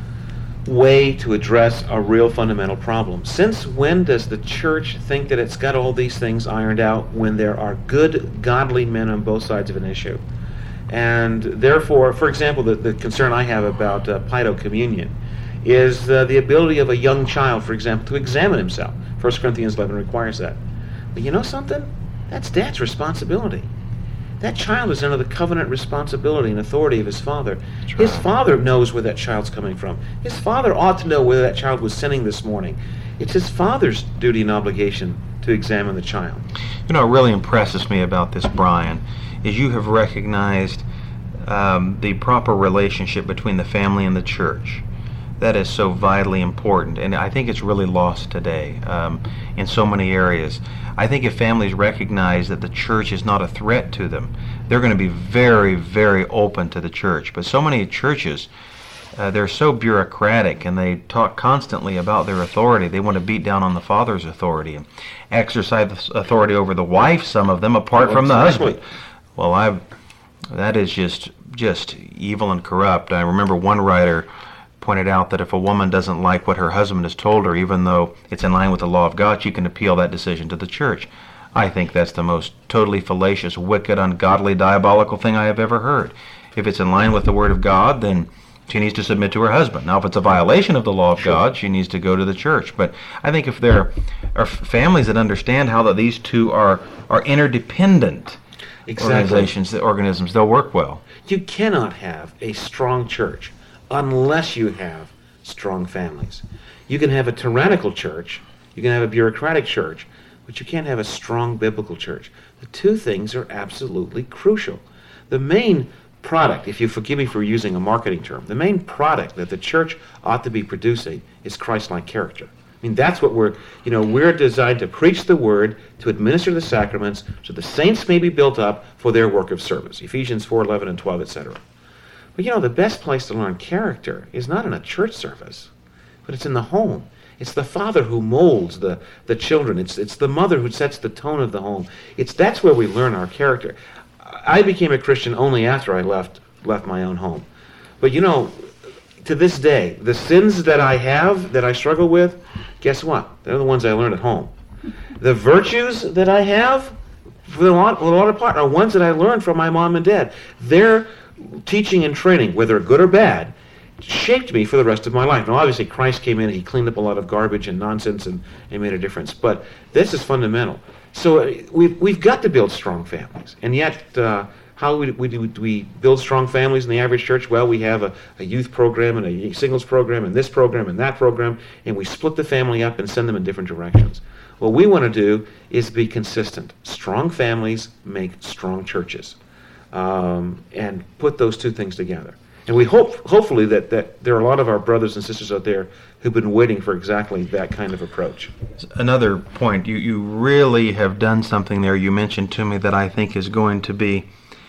way to address a real fundamental problem. Since when does the church think that it's got all these things ironed out when there are good, godly men on both sides of an issue? And therefore, for example, the, the concern I have about uh, Paido communion is uh, the ability of a young child, for example, to examine himself. First Corinthians eleven requires that. But you know something? That's Dad's responsibility. That child is under the covenant responsibility and authority of his father. That's His right. father knows where that child's coming from. His father ought to know whether that child was sinning this morning. It's his father's duty and obligation to examine the child. You know, what really impresses me about this, Brian, is you have recognized um, the proper relationship between the family and the church. That is so vitally important, and I think it's really lost today um, in so many areas. I think if families recognize that the church is not a threat to them, they're going to be very, very open to the church. But so many churches, uh, they're so bureaucratic, and they talk constantly about their authority. They want to beat down on the father's authority and exercise authority over the wife, some of them, apart Well, from the exactly. husband. Well, I that is just just evil and corrupt. I remember one writer pointed out that if a woman doesn't like what her husband has told her, even though it's in line with the law of God, she can appeal that decision to the church. I think that's the most totally fallacious, wicked, ungodly, diabolical thing I have ever heard. If it's in line with the Word of God, then she needs to submit to her husband. Now, if it's a violation of the law of Sure. God, she needs to go to the church. But I think if there are families that understand how that these two are, are interdependent Exactly. organizations, organisms, they'll work well. You cannot have a strong church unless you have strong families. You can have a tyrannical church, you can have a bureaucratic church, but you can't have a strong biblical church. The two things are absolutely crucial. The main product, if you forgive me for using a marketing term, the main product that the church ought to be producing is Christ-like character. I mean, that's what we're, you know, we're designed to preach the word, to administer the sacraments, so the saints may be built up for their work of service. Ephesians four, eleven, and twelve, et cetera. But you know, the best place to learn character is not in a church service, but it's in the home. It's the father who molds the, the children. It's it's the mother who sets the tone of the home. It's that's where we learn our character. I became a Christian only after I left left my own home. But you know, to this day, the sins that I have, that I struggle with, guess what? They're the ones I learned at home. The virtues that I have, for the lot, a lot of part, are ones that I learned from my mom and dad. Their teaching and training, whether good or bad, shaped me for the rest of my life. Now, obviously, Christ came in and he cleaned up a lot of garbage and nonsense and, and made a difference. But this is fundamental. So uh, we've, we've got to build strong families. And yet, uh, how do we, we, do we build strong families in the average church? Well, we have a, a youth program and a singles program and this program and that program, and we split the family up and send them in different directions. What we want to do is be consistent. Strong families make strong churches. Um, and put those two things together. And we hope, hopefully, that, that there are a lot of our brothers and sisters out there who've been waiting for exactly that kind of approach. Another point, you, you really have done something there you mentioned to me that I think is going to be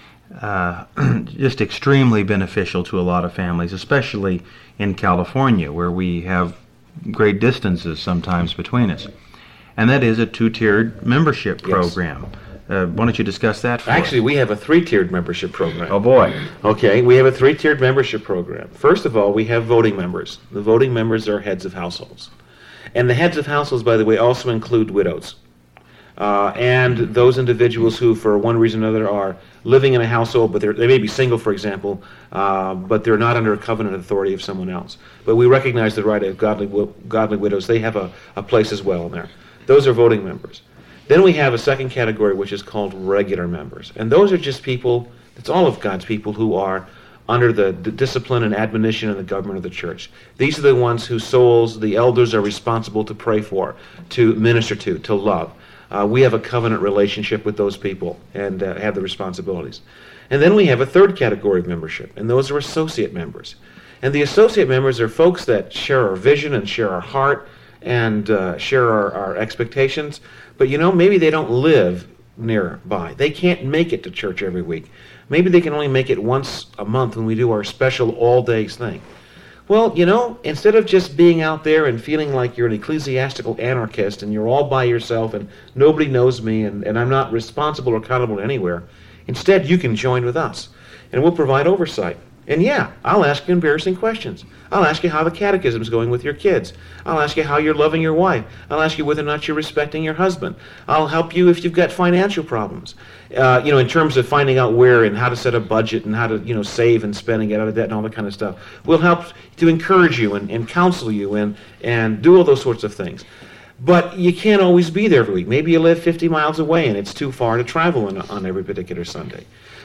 uh, just extremely beneficial to a lot of families, especially in California, where we have great distances sometimes between us. And that is a two-tiered membership Yes. program. Uh, why don't you discuss that for Actually, us? we have a three-tiered membership program. Oh, boy. Okay, we have a three-tiered membership program. First of all, we have voting members. The voting members are heads of households. And the heads of households, by the way, also include widows. Uh, and those individuals who, for one reason or another, are living in a household, but they're, they may be single, for example, uh, but they're not under a covenant authority of someone else. But we recognize the right of godly, wi- godly widows. They have a, a place as well in there. Those are voting members. Then we have a second category, which is called regular members. And those are just people, it's all of God's people who are under the, the discipline and admonition and the government of the church. These are the ones whose souls the elders are responsible to pray for, to minister to, to love. Uh, we have a covenant relationship with those people and uh, have the responsibilities. And then we have a third category of membership, and those are associate members. And the associate members are folks that share our vision and share our heart and uh, share our, our expectations. But you know, maybe they don't live nearby. They can't make it to church every week. Maybe they can only make it once a month when we do our special all-days thing. Well, you know, instead of just being out there and feeling like you're an ecclesiastical anarchist and you're all by yourself and nobody knows me and, and I'm not responsible or accountable anywhere, instead you can join with us and we'll provide oversight. And yeah, I'll ask you embarrassing questions. I'll ask you how the catechism is going with your kids. I'll ask you how you're loving your wife. I'll ask you whether or not you're respecting your husband. I'll help you if you've got financial problems. Uh, you know, in terms of finding out where and how to set a budget and how to, you know, save and spend and get out of debt and all that kind of stuff. We'll help to encourage you and, and counsel you and, and do all those sorts of things. But you can't always be there every week. Maybe you live fifty miles away and it's too far to travel on, on every particular Sunday.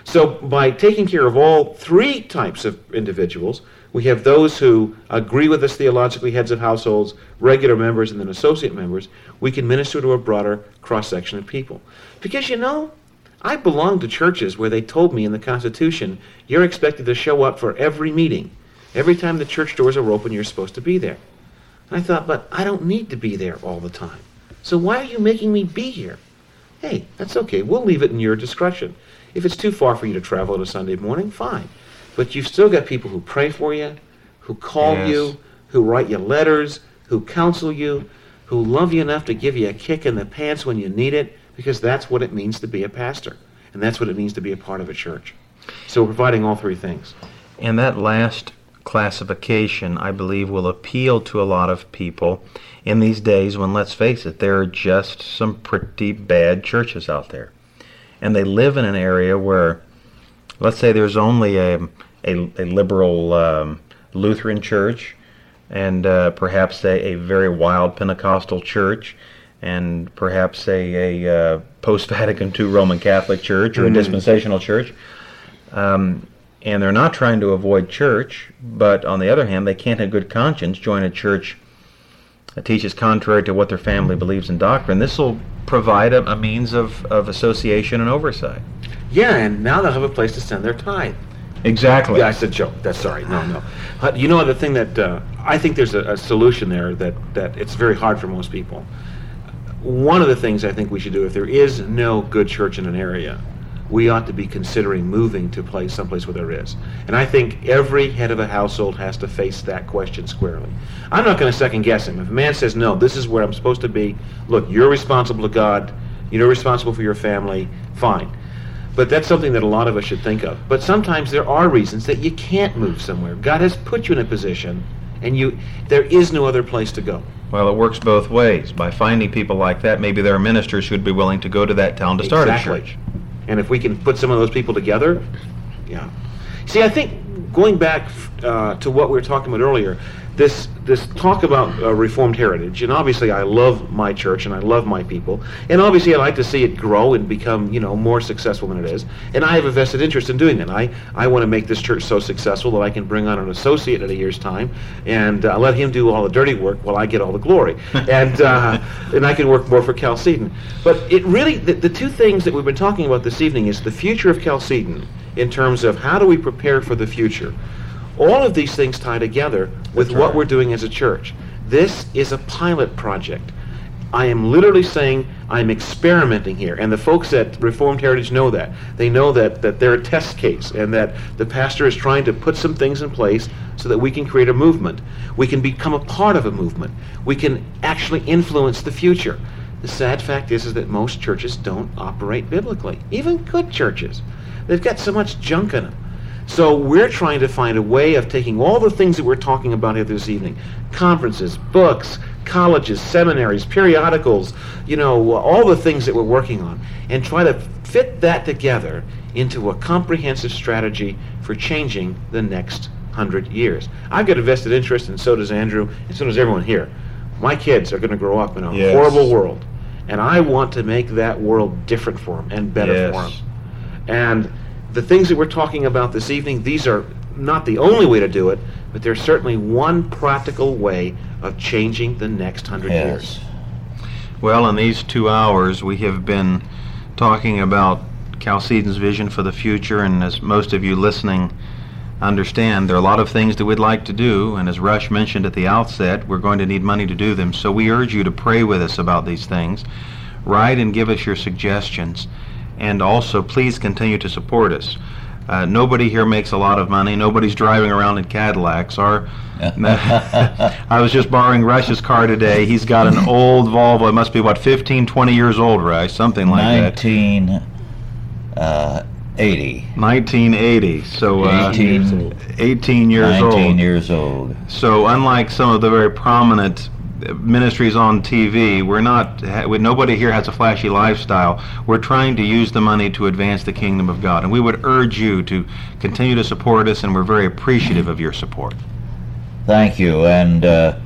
So by taking care of all three types of individuals, we have those who agree with us theologically, heads of households, regular members, and then associate members. We can minister to a broader cross-section of people. Because, you know, I belonged to churches where they told me in the Constitution, you're expected to show up for every meeting. Every time the church doors are open, you're supposed to be there. And I thought, but I don't need to be there all the time. So why are you making me be here? Hey, that's okay. We'll leave it in your discretion. If it's too far for you to travel on a Sunday morning, fine. But you've still got people who pray for you, who call Yes. you, who write you letters, who counsel you, who love you enough to give you a kick in the pants when you need it, because that's what it means to be a pastor. And that's what it means to be a part of a church. So we're providing all three things. And that last classification, I believe, will appeal to a lot of people in these days when, let's face it, there are just some pretty bad churches out there. And they live in an area where, let's say there's only a, a, a liberal um, Lutheran church and uh, perhaps a, a very wild Pentecostal church and perhaps a, a uh, post-Vatican two Roman Catholic church or a Mhm. dispensational church. Um, and they're not trying to avoid church, but on the other hand, they can't in good conscience join a church that teaches contrary to what their family believes in doctrine. This will provide a, a means of, of association and oversight. Yeah, and now they'll have a place to send their tithe. Exactly. Yeah, I said joke. That's sorry. No, no. Uh, you know the thing that uh, I think there's a, a solution there that, that it's very hard for most people. One of the things I think we should do, if there is no good church in an area, we ought to be considering moving to place someplace where there is. And I think every head of a household has to face that question squarely. I'm not going to second guess him. If a man says, no, this is where I'm supposed to be, look, you're responsible to God, you're responsible for your family, fine. But that's something that a lot of us should think of. But sometimes there are reasons that you can't move somewhere. God has put you in a position, and you there is no other place to go. Well, it works both ways. By finding people like that, maybe there are ministers who'd be willing to go to that town to start Exactly. a church. And if we can put some of those people together, yeah. See, I think going back uh, to what we were talking about earlier, this this talk about uh, Reformed heritage, and obviously I love my church and I love my people, and obviously I like to see it grow and become, you know, more successful than it is, and I have a vested interest in doing that. I, I want to make this church so successful that I can bring on an associate in a year's time, and uh, let him do all the dirty work while I get all the glory, and uh, and I can work more for Chalcedon. But it really, the, the two things that we've been talking about this evening is the future of Chalcedon in terms of how do we prepare for the future. All of these things tie together with That's what right. we're doing as a church. This is a pilot project. I am literally saying I'm experimenting here, and the folks at Reformed Heritage know that. They know that, that they're a test case, and that the pastor is trying to put some things in place so that we can create a movement. We can become a part of a movement. We can actually influence the future. The sad fact is, is that most churches don't operate biblically, even good churches. They've got so much junk in them. So we're trying to find a way of taking all the things that we're talking about here this evening, conferences, books, colleges, seminaries, periodicals, you know, all the things that we're working on, and try to fit that together into a comprehensive strategy for changing the next hundred years. I've got a vested interest, and so does Andrew, and so does everyone here. My kids are going to grow up in a Yes. horrible world, and I want to make that world different for them and better Yes. for them. And the things that we're talking about this evening, these are not the only way to do it, but they're certainly one practical way of changing the next hundred years. Yes. Well, in these two hours, we have been talking about Chalcedon's vision for the future, and as most of you listening understand, there are a lot of things that we'd like to do, and as Rush mentioned at the outset, we're going to need money to do them. So we urge you to pray with us about these things. Write and give us your suggestions. And also, please continue to support us. Uh, nobody here makes a lot of money. Nobody's driving around in Cadillacs. Our, I was just borrowing Rush's car today. He's got an old Volvo. It must be, what, fifteen, twenty years old, Rush? Something like nineteen eighty. that. nineteen eighty. So, uh, eighteen, eighteen years old. nineteen years old. So unlike some of the very prominent ministries on T V, we're not, nobody here has a flashy lifestyle. We're trying to use the money to advance the kingdom of God. And we would urge you to continue to support us, and we're very appreciative of your support. Thank you, and uh,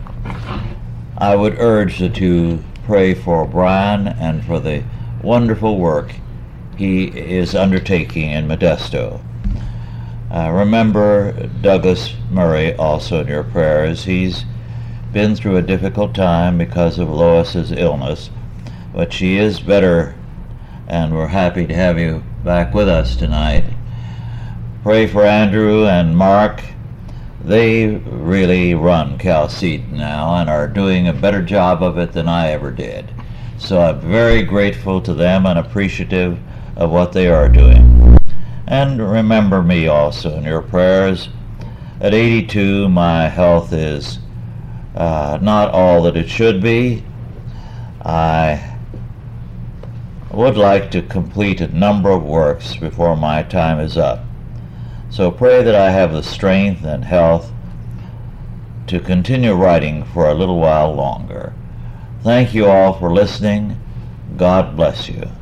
I would urge that you pray for Brian and for the wonderful work he is undertaking in Modesto. Uh, remember Douglas Murray also in your prayers. He's been through a difficult time because of Lois's illness, but she is better, and we're happy to have you back with us tonight. Pray for Andrew and Mark. They really run Chalcedon now and are doing a better job of it than I ever did. So I'm very grateful to them and appreciative of what they are doing. And remember me also in your prayers. At eighty-two, my health is uh, not all that it should be. I would like to complete a number of works before my time is up. So pray that I have the strength and health to continue writing for a little while longer. Thank you all for listening. God bless you.